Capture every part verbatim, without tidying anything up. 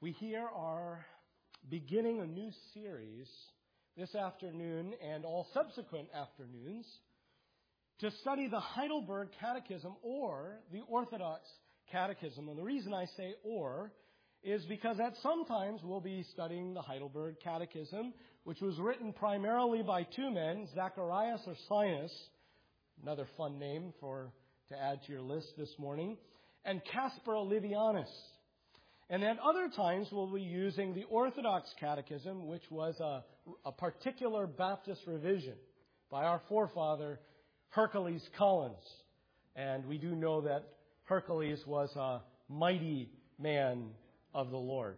We here are beginning a new series this afternoon and all subsequent afternoons to study the Heidelberg Catechism or the Orthodox Catechism. And the reason I say or is because at some times we'll be studying the Heidelberg Catechism, which was written primarily by two men, Zacharias Ursinus, another fun name for to add to your list this morning, and Caspar Olevianus. And at other times we'll be using the Orthodox Catechism, which was a, a particular Baptist revision by our forefather, Hercules Collins. And we do know that Hercules was a mighty man of the Lord.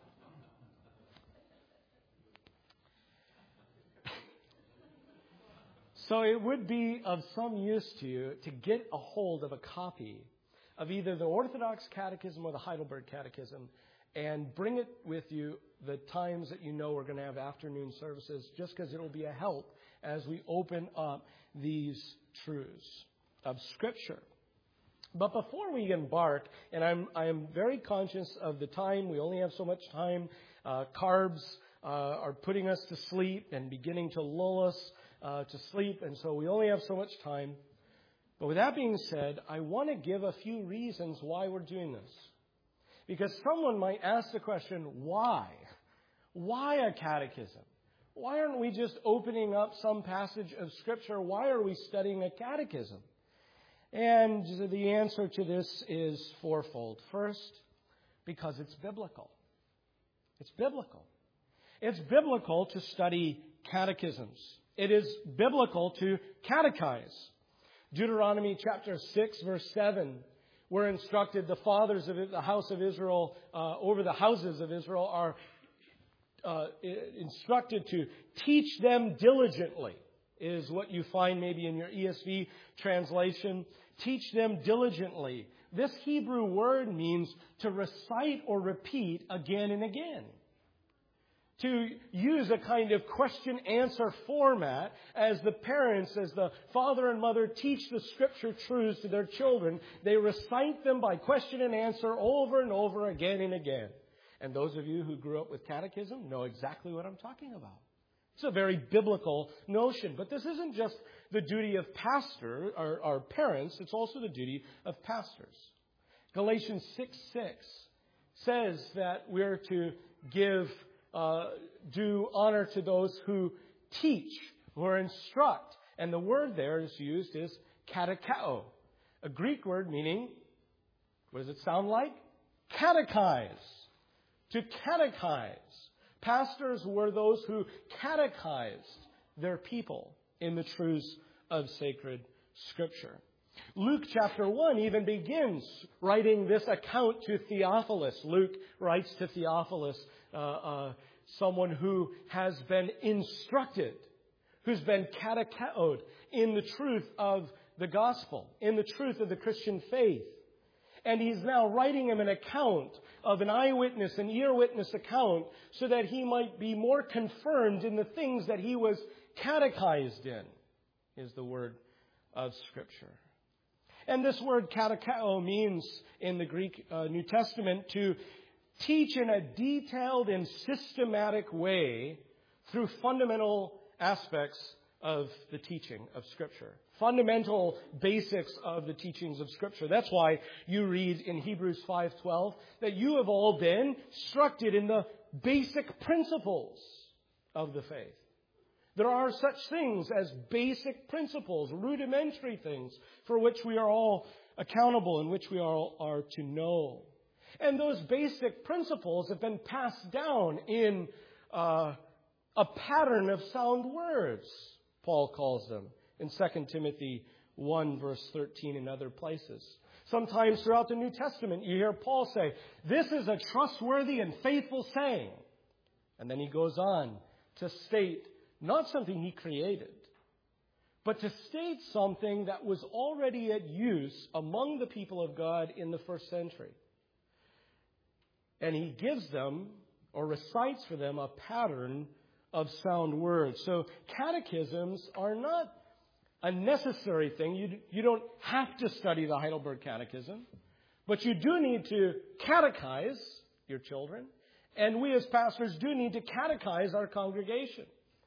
So it would be of some use to you to get a hold of a copy of either the Orthodox Catechism or the Heidelberg Catechism and bring it with you the times that you know we're going to have afternoon services, just because it will be a help as we open up these truths of Scripture. But before we embark, and I'm I am very conscious of the time, we only have so much time, uh, carbs uh, are putting us to sleep and beginning to lull us uh, to sleep, and so we only have so much time. But with that being said, I want to give a few reasons why we're doing this. Because someone might ask the question, why? Why a catechism? Why aren't we just opening up some passage of Scripture? Why are we studying a catechism? And the answer to this is fourfold. First, because it's biblical. It's biblical. It's biblical to study catechisms. It is biblical to catechize. Deuteronomy chapter six, verse seven, we're instructed the fathers of the house of Israel, uh, over the houses of Israel, are uh, instructed to teach them diligently, is what you find maybe in your E S V translation. Teach them diligently. This Hebrew word means to recite or repeat again and again. To use a kind of question-answer format as the parents, as the father and mother teach the Scripture truths to their children. They recite them by question and answer over and over again and again. And those of you who grew up with catechism know exactly what I'm talking about. It's a very biblical notion. But this isn't just the duty of pastor or, or parents. It's also the duty of pastors. Galatians six six says that we're to give Uh, do honor to those who teach or instruct. And the word there is used is katecheo, a Greek word meaning, what does it sound like? Catechize. To catechize. Pastors were those who catechized their people in the truths of sacred Scripture. Luke chapter one even begins writing this account to Theophilus. Luke writes to Theophilus, uh, uh, someone who has been instructed, who's been catecheoed in the truth of the gospel, in the truth of the Christian faith. And he's now writing him an account of an eyewitness, an ear witness account, so that he might be more confirmed in the things that he was catechized in, is the word of Scripture. And this word katecheo means, in the Greek uh, New Testament, to teach in a detailed and systematic way through fundamental aspects of the teaching of Scripture. Fundamental basics of the teachings of Scripture. That's why you read in Hebrews five twelve that you have all been instructed in the basic principles of the faith. There are such things as basic principles, rudimentary things, for which we are all accountable and which we all are to know. And those basic principles have been passed down in uh, a pattern of sound words, Paul calls them, in Second Timothy one, verse thirteen, and other places. Sometimes throughout the New Testament, you hear Paul say, this is a trustworthy and faithful saying. And then he goes on to state not something he created, but to state something that was already at use among the people of God in the first century. And he gives them, or recites for them, a pattern of sound words. So catechisms are not a necessary thing. You, you don't have to study the Heidelberg Catechism, but you do need to catechize your children. And we as pastors do need to catechize our congregation.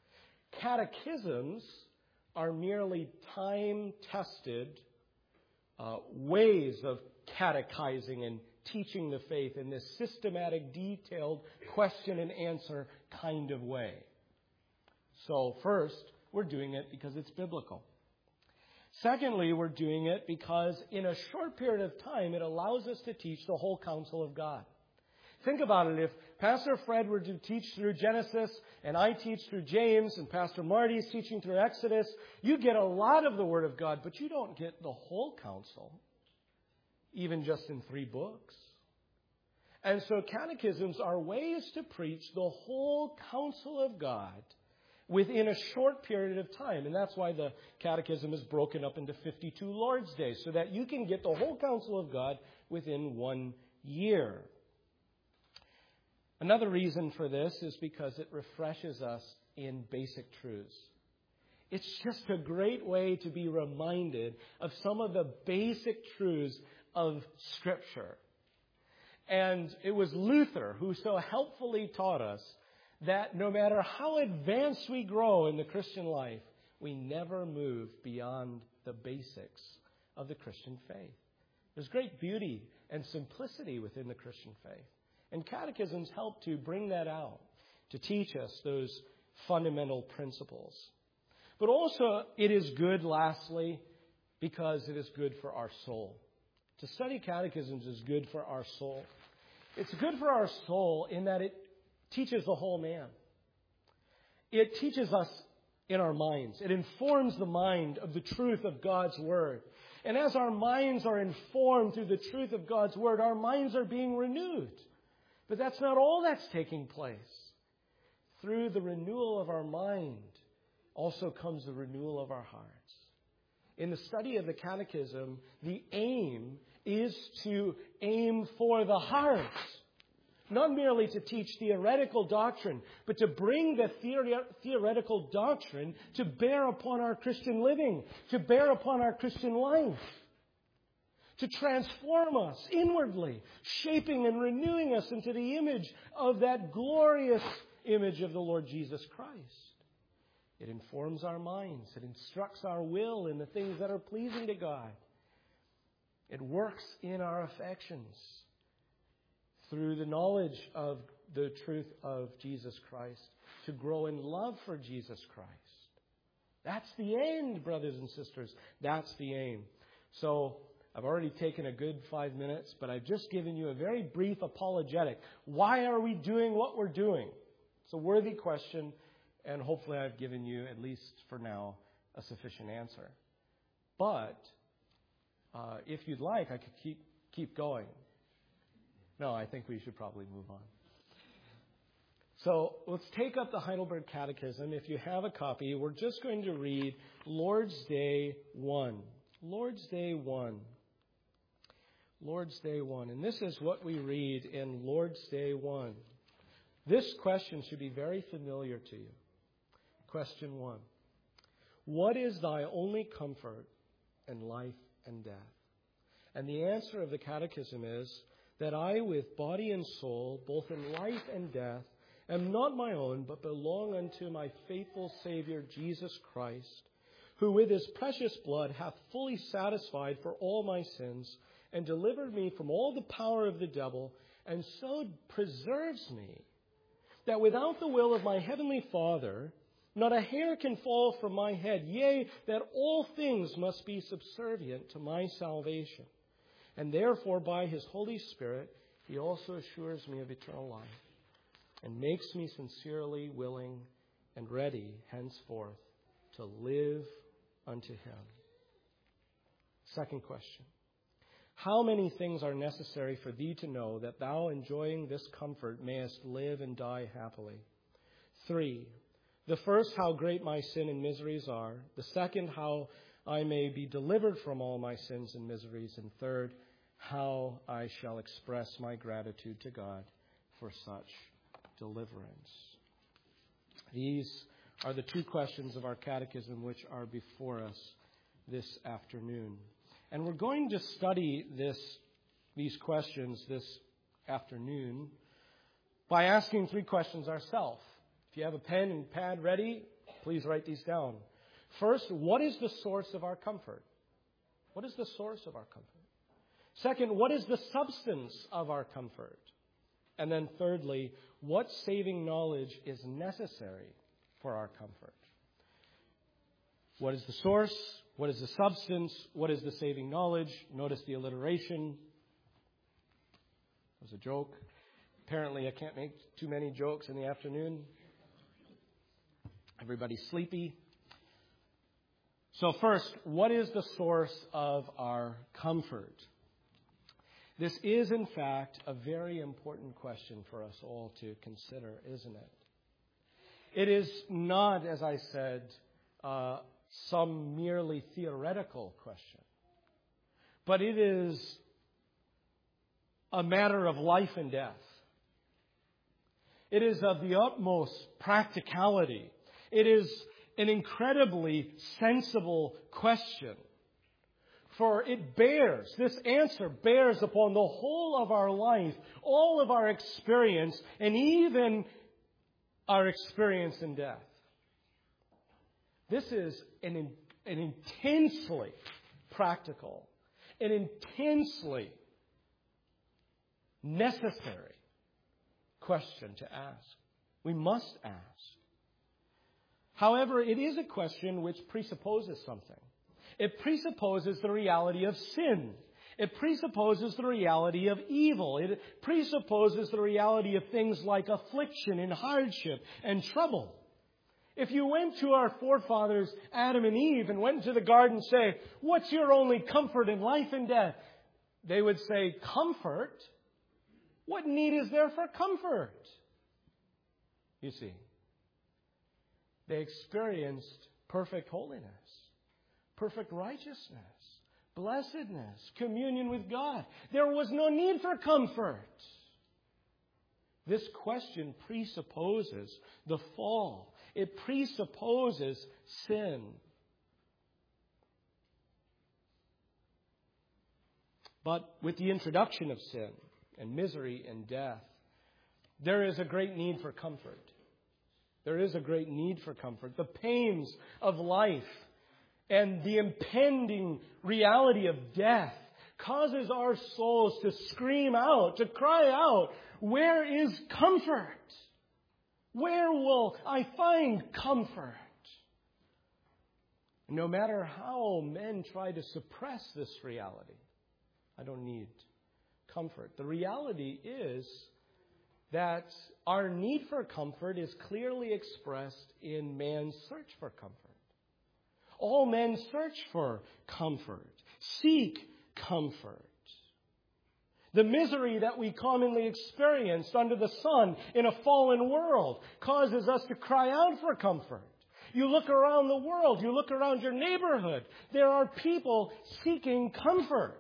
Catechisms are merely time-tested uh, ways of catechizing and teaching the faith in this systematic, detailed question and answer kind of way. So first, we're doing it because it's biblical. Secondly, we're doing it because in a short period of time, it allows us to teach the whole counsel of God. Think about it. If Pastor Fred were to teach through Genesis, and I teach through James, and Pastor Marty is teaching through Exodus, you get a lot of the Word of God, but you don't get the whole counsel, even just in three books. And so catechisms are ways to preach the whole counsel of God within a short period of time. And that's why the catechism is broken up into fifty-two Lord's Days, so that you can get the whole counsel of God within one year. Another reason for this is because it refreshes us in basic truths. It's just a great way to be reminded of some of the basic truths of Scripture. And it was Luther who so helpfully taught us that no matter how advanced we grow in the Christian life, we never move beyond the basics of the Christian faith. There's great beauty and simplicity within the Christian faith. And catechisms help to bring that out, to teach us those fundamental principles. But also, it is good, lastly, because it is good for our soul. To study catechisms is good for our soul. It's good for our soul in that it teaches the whole man. It teaches us in our minds. It informs the mind of the truth of God's Word. And as our minds are informed through the truth of God's Word, our minds are being renewed. But that's not all that's taking place. Through the renewal of our mind also comes the renewal of our hearts. In the study of the catechism, the aim is to aim for the heart. Not merely to teach theoretical doctrine, but to bring the theore- theoretical doctrine to bear upon our Christian living, to bear upon our Christian life. To transform us inwardly, shaping and renewing us into the image of that glorious image of the Lord Jesus Christ. It informs our minds. It instructs our will in the things that are pleasing to God. It works in our affections through the knowledge of the truth of Jesus Christ to grow in love for Jesus Christ. That's the end, brothers and sisters. That's the aim. So, I've already taken a good five minutes, but I've just given you a very brief apologetic. Why are we doing what we're doing? It's a worthy question, and hopefully I've given you, at least for now, a sufficient answer. But uh, if you'd like, I could keep keep going. No, I think we should probably move on. So let's take up the Heidelberg Catechism. If you have a copy, we're just going to read Lord's Day one. Lord's Day one. Lord's Day one. And this is what we read in Lord's Day one. This question should be very familiar to you. Question one. What is thy only comfort in life and death? And the answer of the Catechism is that I, with body and soul, both in life and death, am not my own, but belong unto my faithful Savior, Jesus Christ, who with his precious blood hath fully satisfied for all my sins, and delivered me from all the power of the devil, and so preserves me, that without the will of my heavenly Father, not a hair can fall from my head, yea, that all things must be subservient to my salvation. And therefore, by his Holy Spirit, he also assures me of eternal life, and makes me sincerely willing and ready henceforth to live unto him. Second question. How many things are necessary for thee to know that thou, enjoying this comfort, mayest live and die happily? Three. The first, how great my sin and miseries are. The second, how I may be delivered from all my sins and miseries. And third, how I shall express my gratitude to God for such deliverance. These are the two questions of our catechism which are before us this afternoon. And we're going to study this, these questions this afternoon by asking three questions ourselves. If you have a pen and pad ready, please write these down. First, what is the source of our comfort? What is the source of our comfort? Second, what is the substance of our comfort? And then thirdly, what saving knowledge is necessary for our comfort? What is the source? What is the substance? What is the saving knowledge? Notice the alliteration. It was a joke. Apparently, I can't make too many jokes in the afternoon. Everybody's sleepy. So first, what is the source of our comfort? This is, in fact, a very important question for us all to consider, isn't it? It is not, as I said, uh, some merely theoretical question, but it is a matter of life and death. It is of the utmost practicality. It is an incredibly sensible question. For it bears, this answer bears upon the whole of our life, all of our experience, and even our experience in death. This is an, an intensely practical, an intensely necessary question to ask. We must ask. However, it is a question which presupposes something. It presupposes the reality of sin. It presupposes the reality of evil. It presupposes the reality of things like affliction and hardship and trouble. If you went to our forefathers, Adam and Eve, and went into the garden and say, "What's your only comfort in life and death?" They would say, "Comfort? What need is there for comfort?" You see, they experienced perfect holiness, perfect righteousness, blessedness, communion with God. There was no need for comfort. This question presupposes the fall. It presupposes sin. But with the introduction of sin and misery and death, there is a great need for comfort. There is a great need for comfort. The pains of life and the impending reality of death causes our souls to scream out, to cry out, "Where is comfort? Where will I find comfort?" No matter how men try to suppress this reality, I don't need comfort. The reality is that our need for comfort is clearly expressed in man's search for comfort. All men search for comfort, seek comfort. The misery that we commonly experience under the sun in a fallen world causes us to cry out for comfort. You look around the world, you look around your neighborhood, there are people seeking comfort.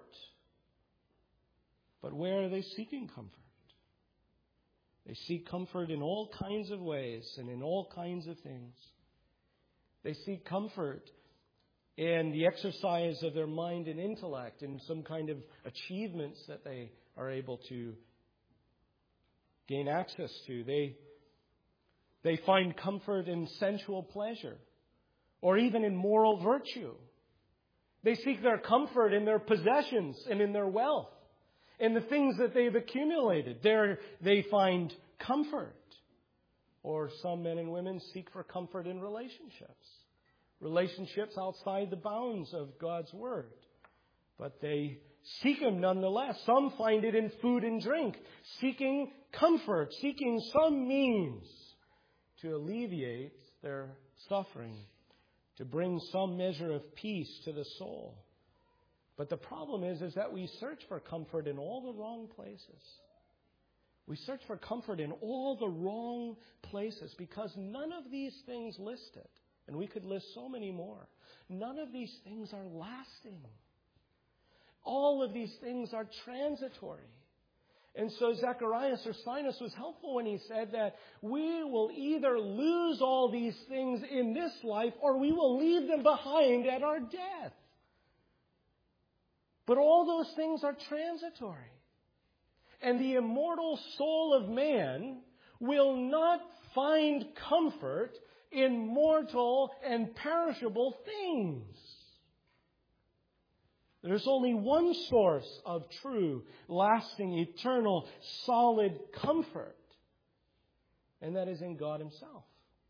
But where are they seeking comfort? They seek comfort in all kinds of ways and in all kinds of things. They seek comfort in the exercise of their mind and intellect, in some kind of achievements that they are able to gain access to. They, they find comfort in sensual pleasure or even in moral virtue. They seek their comfort in their possessions and in their wealth. In the things that they've accumulated, there they find comfort. Or some men and women seek for comfort in relationships. Relationships outside the bounds of God's Word. But they seek Him nonetheless. Some find it in food and drink, seeking comfort, seeking some means to alleviate their suffering, to bring some measure of peace to the soul. But the problem is, is that we search for comfort in all the wrong places. We search for comfort in all the wrong places because none of these things listed, and we could list so many more, none of these things are lasting. All of these things are transitory. And so Zacharias Ursinus was helpful when he said that we will either lose all these things in this life or we will leave them behind at our death. But all those things are transitory. And the immortal soul of man will not find comfort in mortal and perishable things. There's only one source of true, lasting, eternal, solid comfort, and that is in God Himself.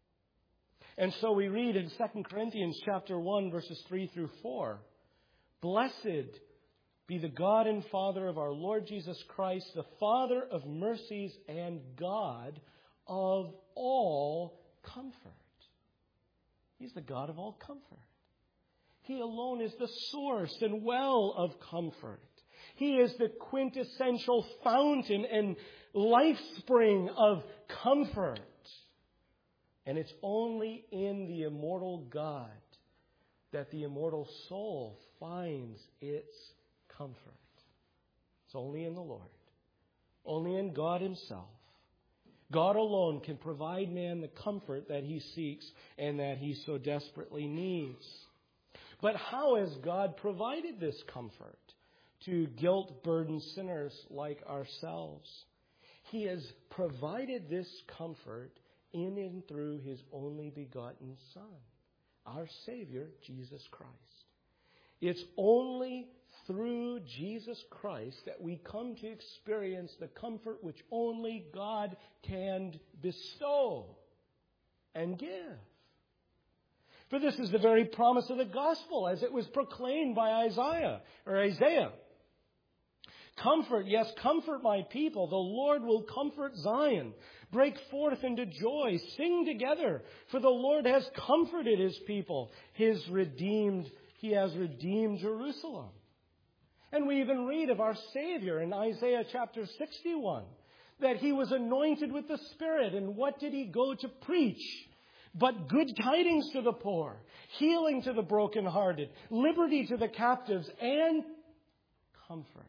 And so we read in Second Corinthians chapter one, verses three through four, "Blessed be the God and Father of our Lord Jesus Christ, the Father of mercies and God of all comfort." He's the God of all comfort. He alone is the source and well of comfort. He is the quintessential fountain and life spring of comfort. And it's only in the immortal God that the immortal soul finds its comfort. It's only in the Lord. Only in God Himself. God alone can provide man the comfort that he seeks and that he so desperately needs. But how has God provided this comfort to guilt-burdened sinners like ourselves? He has provided this comfort in and through His only begotten Son, our Savior, Jesus Christ. It's only through Jesus Christ that we come to experience the comfort which only God can bestow and give. For this is the very promise of the gospel as it was proclaimed by Isaiah or Isaiah. "Comfort, yes, comfort my people. The Lord will comfort Zion. Break forth into joy. Sing together. For the Lord has comforted His people. His redeemed, He has redeemed Jerusalem." And we even read of our Savior in Isaiah chapter sixty-one, that He was anointed with the Spirit. And what did He go to preach? But good tidings to the poor, healing to the brokenhearted, liberty to the captives, and comfort.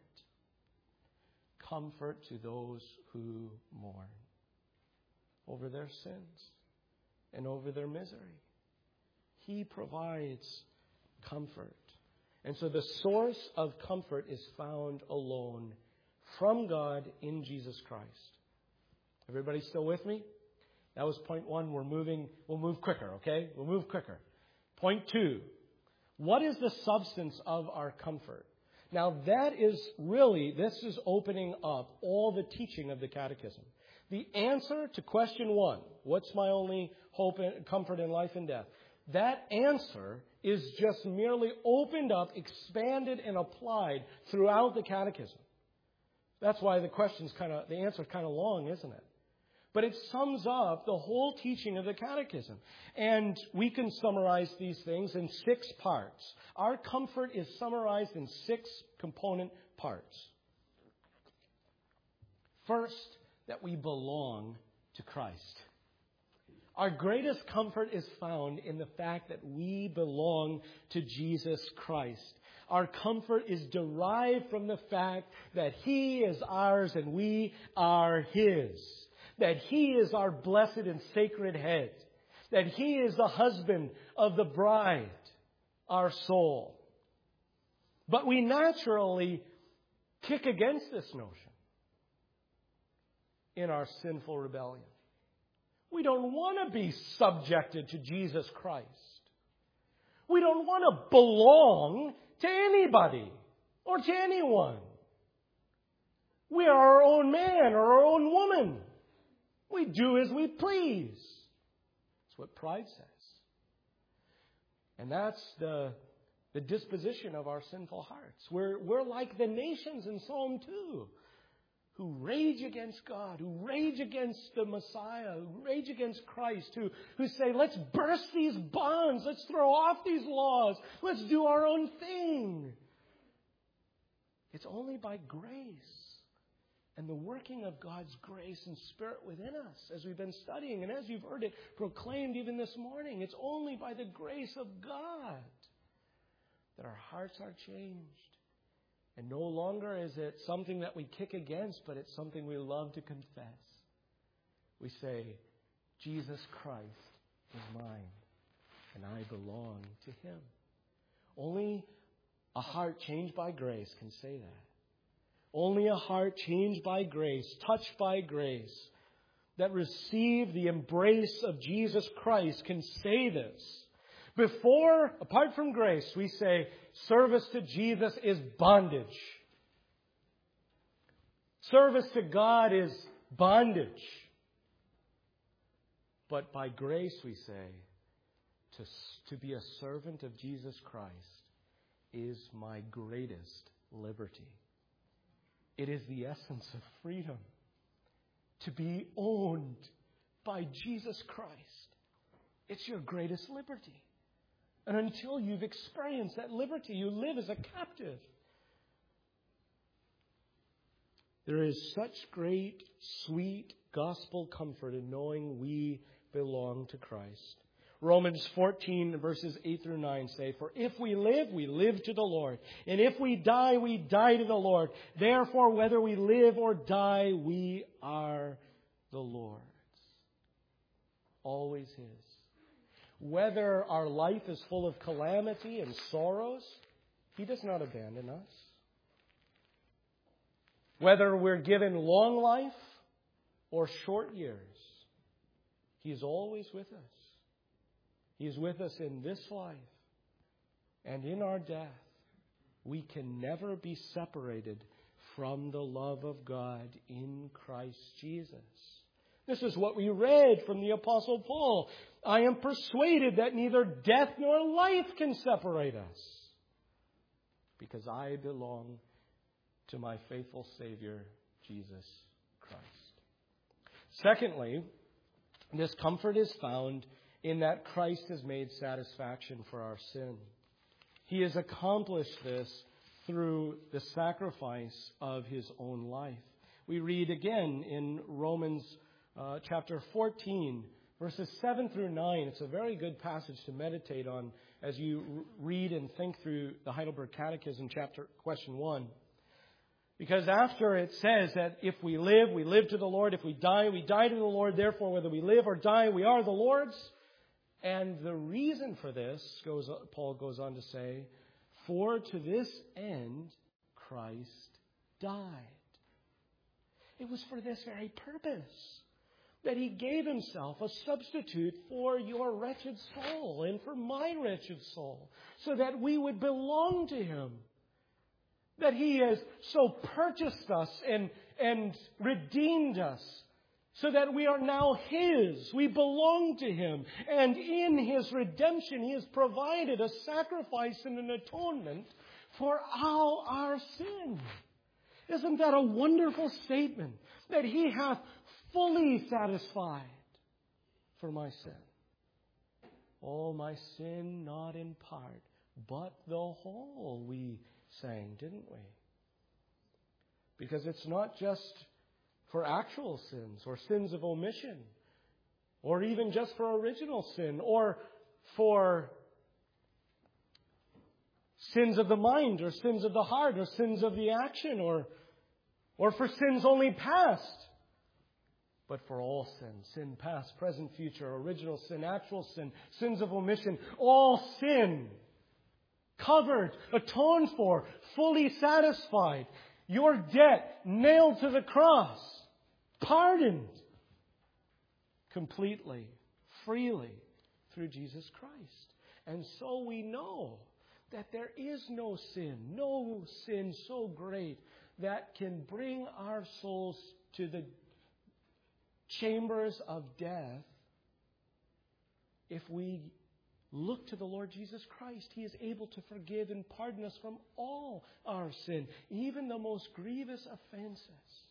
Comfort to those who mourn over their sins and over their misery. He provides comfort. And so the source of comfort is found alone from God in Jesus Christ. Everybody still with me? That was point one. We're moving, we'll move quicker, okay? We'll move quicker. Point two. What is the substance of our comfort? Now that is really, this is opening up all the teaching of the Catechism. The answer to question one, what's my only hope and comfort in life and death? That answer is just merely opened up, expanded, and applied throughout the Catechism. That's why the question's kind of, the answer's kind of long, isn't it? But it sums up the whole teaching of the Catechism. And we can summarize these things in six parts. Our comfort is summarized in six component parts. First, that we belong to Christ. Our greatest comfort is found in the fact that we belong to Jesus Christ. Our comfort is derived from the fact that He is ours and we are His. That He is our blessed and sacred head. That He is the husband of the bride, our soul. But we naturally kick against this notion in our sinful rebellion. We don't want to be subjected to Jesus Christ. We don't want to belong to anybody or to anyone. We are our own man or our own woman. We do as we please. That's what pride says. And that's the, the disposition of our sinful hearts. We're, we're like the nations in Psalm two, who rage against God, who rage against the Messiah, who rage against Christ, who, who say, let's burst these bonds, let's throw off these laws, let's do our own thing. It's only by grace and the working of God's grace and Spirit within us, as we've been studying, and as you've heard it proclaimed even this morning, it's only by the grace of God that our hearts are changed. And no longer is it something that we kick against, but it's something we love to confess. We say, Jesus Christ is mine, and I belong to Him. Only a heart changed by grace can say that. Only a heart changed by grace, touched by grace, that receive the embrace of Jesus Christ can say this. Before, apart from grace, we say service to Jesus is bondage. Service to God is bondage. But by grace, we say, to, to be a servant of Jesus Christ is my greatest liberty. It is the essence of freedom. To be owned by Jesus Christ. It's your greatest liberty. And until you've experienced that liberty, you live as a captive. There is such great, sweet gospel comfort in knowing we belong to Christ. Romans fourteen, verses eight through nine say, "For if we live, we live to the Lord. And if we die, we die to the Lord. Therefore, whether we live or die, we are the Lord's." Always His. Whether our life is full of calamity and sorrows, He does not abandon us. Whether we're given long life or short years, He is always with us. He is with us in this life and in our death. We can never be separated from the love of God in Christ Jesus. This is what we read from the Apostle Paul. "I am persuaded that neither death nor life can separate us, because I belong to my faithful Savior, Jesus Christ." Secondly, this comfort is found in that Christ has made satisfaction for our sin. He has accomplished this through the sacrifice of His own life. We read again in Romans uh, chapter fourteen, verses seven through nine. It's a very good passage to meditate on as you read and think through the Heidelberg Catechism, chapter question one. Because after it says that if we live, we live to the Lord. If we die, we die to the Lord. Therefore, whether we live or die, we are the Lord's. And the reason for this, goes, Paul goes on to say, "For to this end Christ died." It was for this very purpose that He gave Himself a substitute for your wretched soul and for my wretched soul, so that we would belong to Him. That He has so purchased us and, and redeemed us, so that we are now His. We belong to Him. And in His redemption, He has provided a sacrifice and an atonement for all our sin. Isn't that a wonderful statement? That He hath fully satisfied for my sin. Oh, my sin, not in part, but the whole, we sang, didn't we? Because it's not just for actual sins or sins of omission, or even just for original sin, or for sins of the mind, or sins of the heart, or sins of the action, or, or for sins only past, but for all sins, sin past, present, future, original sin, actual sin, sins of omission, all sin covered, atoned for, fully satisfied. Your debt nailed to the cross, pardoned completely, freely through Jesus Christ. And so we know that there is no sin, no sin so great that can bring our souls to the chambers of death. If we look to the Lord Jesus Christ, He is able to forgive and pardon us from all our sin, even the most grievous offenses.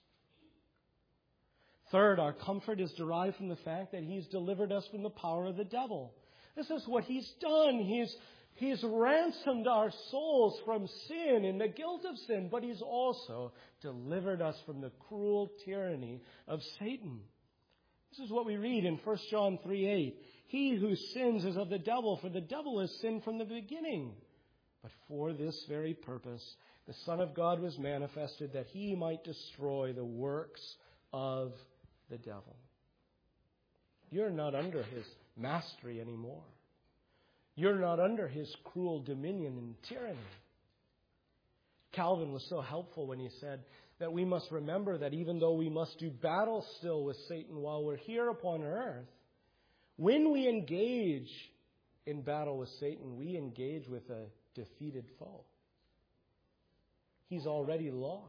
Third, our comfort is derived from the fact that He's delivered us from the power of the devil. This is what He's done. He's, he's ransomed our souls from sin and the guilt of sin, but He's also delivered us from the cruel tyranny of Satan. This is what we read in First John three eight. "He who sins is of the devil, for the devil has sinned from the beginning. But for this very purpose, the Son of God was manifested, that He might destroy the works of the devil." You're not under his mastery anymore. You're not under his cruel dominion and tyranny. Calvin was so helpful when he said that we must remember that even though we must do battle still with Satan while we're here upon earth, when we engage in battle with Satan, we engage with a defeated foe. He's already lost.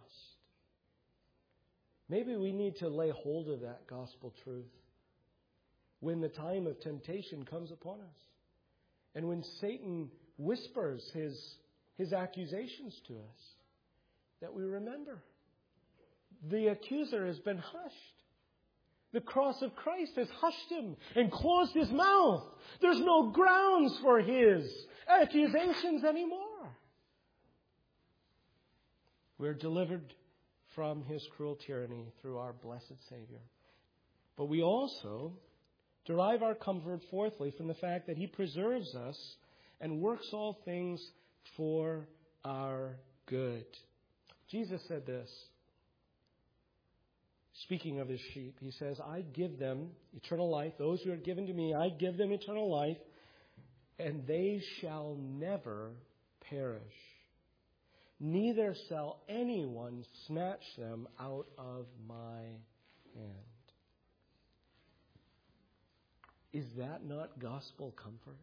Maybe we need to lay hold of that gospel truth when the time of temptation comes upon us. And when Satan whispers his, his accusations to us, that we remember. The accuser has been hushed. The cross of Christ has hushed him and closed his mouth. There's no grounds for his accusations anymore. We're delivered from his cruel tyranny through our blessed Savior. But we also derive our comfort, fourthly, from the fact that he preserves us and works all things for our good. Jesus said this, speaking of his sheep. He says, I give them eternal life. Those who are given to me, I give them eternal life, and they shall never perish. Neither shall anyone snatch them out of my hand. Is that not gospel comfort?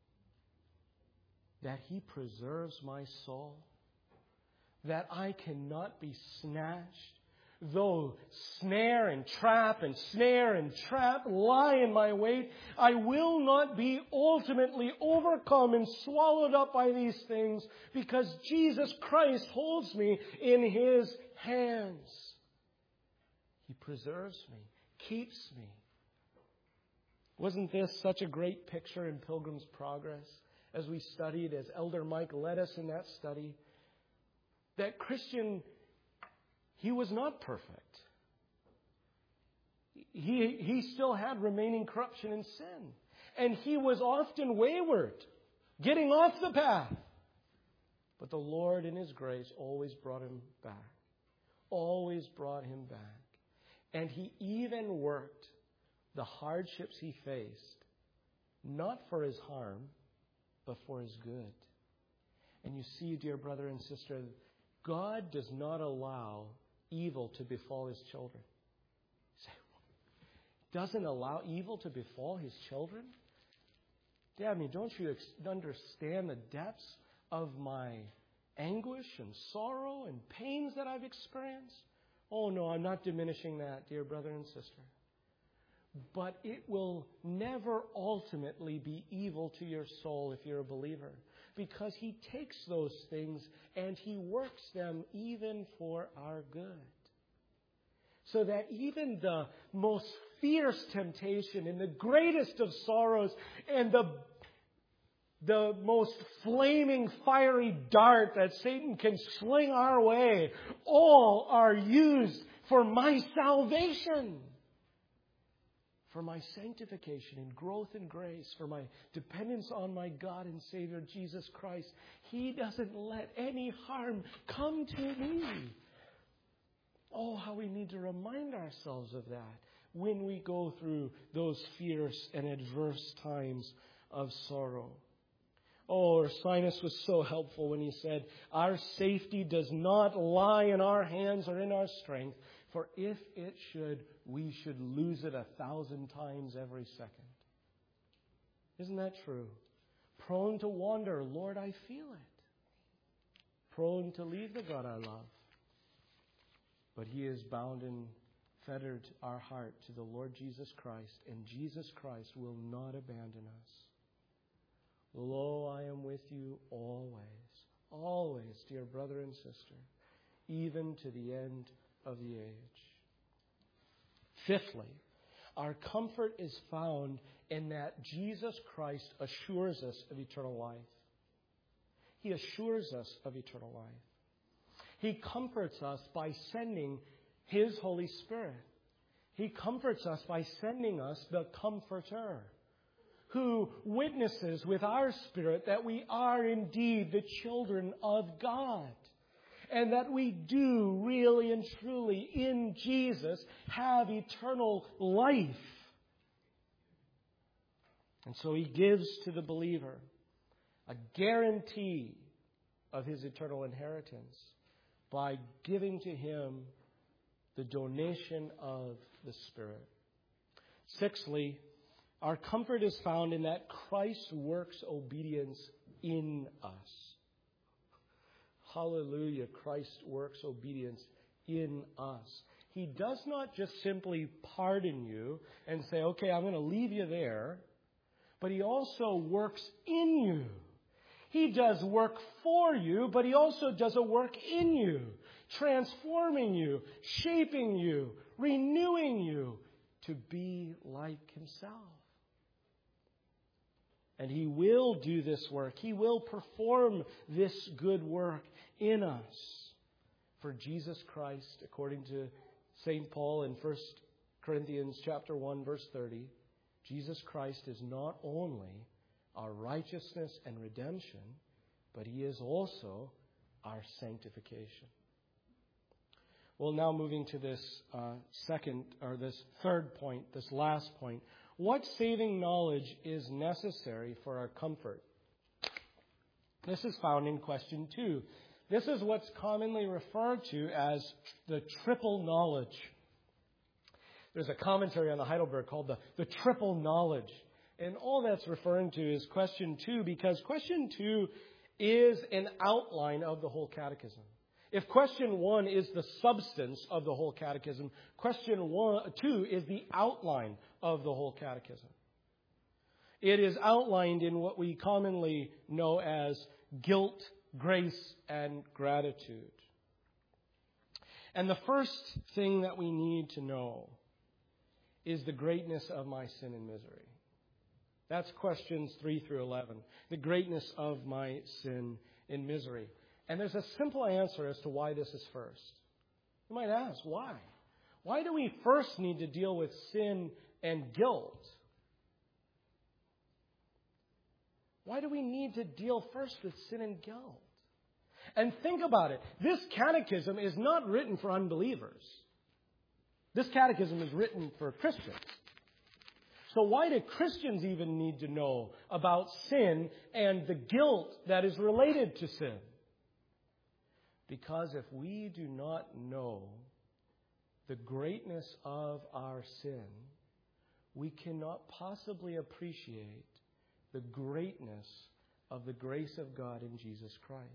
That he preserves my soul? That I cannot be snatched? Though snare and trap and snare and trap lie in my wait, I will not be ultimately overcome and swallowed up by these things, because Jesus Christ holds me in his hands. He preserves me, keeps me. Wasn't this such a great picture in Pilgrim's Progress as we studied, as Elder Mike led us in that study? That Christian, he was not perfect. He, he still had remaining corruption and sin. And he was often wayward, getting off the path. But the Lord in his grace always brought him back. Always brought him back. And he even worked the hardships he faced, not for his harm, but for his good. And you see, dear brother and sister, God does not allow evil to befall his children. Doesn't allow evil to befall his children? Damn you, don't you understand the depths of my anguish and sorrow and pains that I've experienced? Oh no, I'm not diminishing that, dear brother and sister. But it will never ultimately be evil to your soul if you're a believer, because he takes those things and he works them even for our good. So that even the most fierce temptation and the greatest of sorrows and the, the most flaming fiery dart that Satan can sling our way, all are used for my salvation, for my sanctification and growth in grace, for my dependence on my God and Savior, Jesus Christ. He doesn't let any harm come to me. Oh, how we need to remind ourselves of that when we go through those fierce and adverse times of sorrow. Oh, Ursinus was so helpful when he said, our safety does not lie in our hands or in our strength, for if it should, we should lose it a thousand times every second. Isn't that true? Prone to wander, Lord, I feel it. Prone to leave the God I love. But he has bound and fettered our heart to the Lord Jesus Christ, and Jesus Christ will not abandon us. Lo, I am with you always, always, dear brother and sister, even to the end of the age. Fifthly, our comfort is found in that Jesus Christ assures us of eternal life. He assures us of eternal life. He comforts us by sending his Holy Spirit. He comforts us by sending us the Comforter, who witnesses with our spirit that we are indeed the children of God, and that we do really and truly in Jesus have eternal life. And so he gives to the believer a guarantee of his eternal inheritance by giving to him the donation of the Spirit. Sixthly, our comfort is found in that Christ works obedience in us. Hallelujah, Christ works obedience in us. He does not just simply pardon you and say, okay, I'm going to leave you there, but He also works in you. He does work for you, but He also does a work in you, transforming you, shaping you, renewing you to be like Himself. And He will do this work. He will perform this good work in us. For Jesus Christ, according to Saint Paul in First Corinthians chapter one, verse thirty, Jesus Christ is not only our righteousness and redemption, but He is also our sanctification. Well, now moving to this uh, second, or this third point, this last point. What saving knowledge is necessary for our comfort? This is found in question two. This is what's commonly referred to as the triple knowledge. There's a commentary on the Heidelberg called the, the triple knowledge. And all that's referring to is question two, because question two is an outline of the whole catechism. If question one is the substance of the whole catechism, question one, two is the outline of the whole catechism. It is outlined in what we commonly know as guilt, grace, and gratitude. And the first thing that we need to know is the greatness of my sin and misery. That's questions three through eleven. The greatness of my sin and misery. And there's a simple answer as to why this is first. You might ask, why? Why do we first need to deal with sin and guilt? Why do we need to deal first with sin and guilt? And think about it. This catechism is not written for unbelievers. This catechism is written for Christians. So why do Christians even need to know about sin and the guilt that is related to sin? Because if we do not know the greatness of our sin, we cannot possibly appreciate the greatness of the grace of God in Jesus Christ.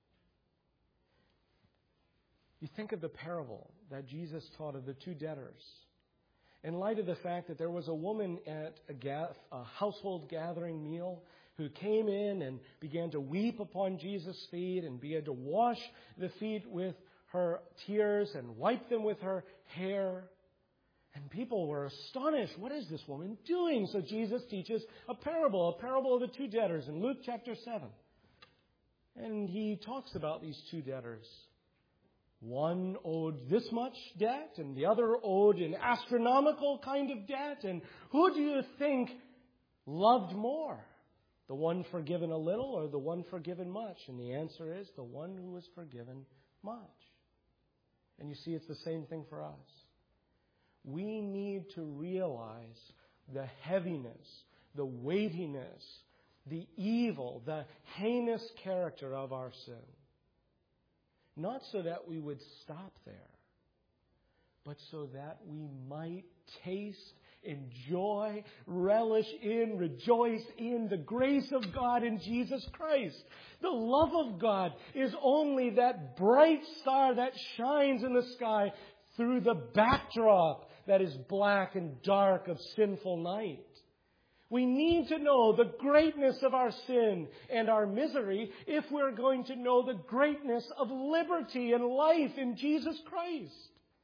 You think of the parable that Jesus taught of the two debtors. In light of the fact that there was a woman at a, ga- a household gathering meal who came in and began to weep upon Jesus' feet and began to wash the feet with her tears and wipe them with her hair. And people were astonished. What is this woman doing? So Jesus teaches a parable, a parable of the two debtors in Luke chapter seven. And He talks about these two debtors. One owed this much debt, and the other owed an astronomical kind of debt. And who do you think loved more? The one forgiven a little or the one forgiven much? And the answer is the one who was forgiven much. And you see, it's the same thing for us. We need to realize the heaviness, the weightiness, the evil, the heinous character of our sin. Not so that we would stop there, but so that we might taste, enjoy, relish in, rejoice in the grace of God in Jesus Christ. The love of God is only that bright star that shines in the sky through the backdrop that is black and dark of sinful night. We need to know the greatness of our sin and our misery if we're going to know the greatness of liberty and life in Jesus Christ.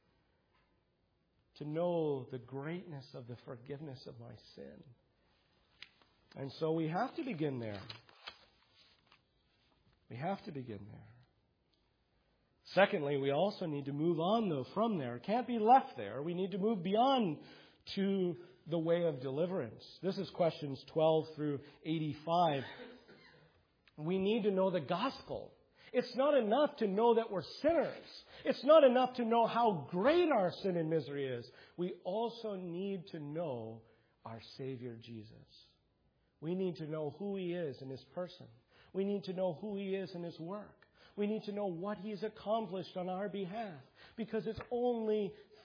To know the greatness of the forgiveness of my sin. And so we have to begin there. We have to begin there. Secondly, we also need to move on, though, from there. It can't be left there. We need to move beyond to the way of deliverance. This is questions twelve through eighty-five. We need to know the gospel. It's not enough to know that we're sinners. It's not enough to know how great our sin and misery is. We also need to know our Savior Jesus. We need to know who He is in His person. We need to know who He is in His work. We need to know what He's accomplished on our behalf. Because it's only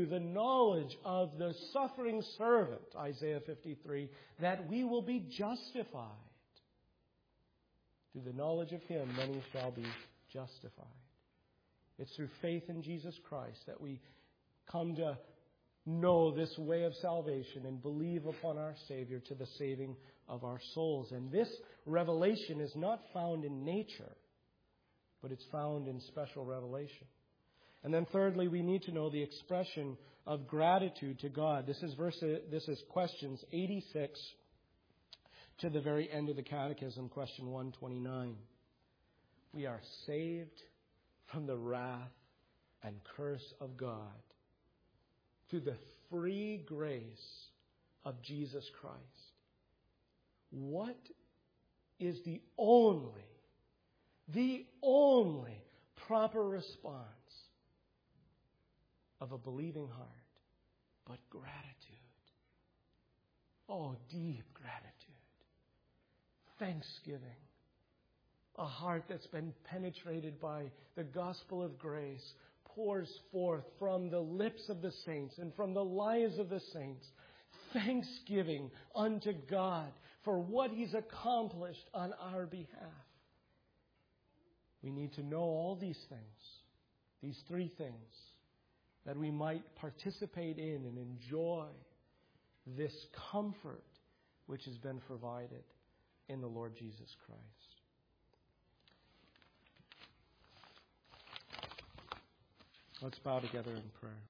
through the knowledge of the suffering servant, Isaiah fifty-three, that we will be justified. Through the knowledge of Him, many shall be justified. It's through faith in Jesus Christ that we come to know this way of salvation and believe upon our Savior to the saving of our souls. And this revelation is not found in nature, but it's found in special revelation. And then thirdly, we need to know the expression of gratitude to God. This is verse, this is questions eighty-six to the very end of the Catechism, question one twenty-nine. We are saved from the wrath and curse of God through the free grace of Jesus Christ. What is the only, the only proper response of a believing heart but gratitude? Oh, deep gratitude. Thanksgiving. A heart that's been penetrated by the gospel of grace pours forth from the lips of the saints and from the lives of the saints thanksgiving unto God for what He's accomplished on our behalf. We need to know all these things, these three things, that we might participate in and enjoy this comfort which has been provided in the Lord Jesus Christ. Let's bow together in prayer.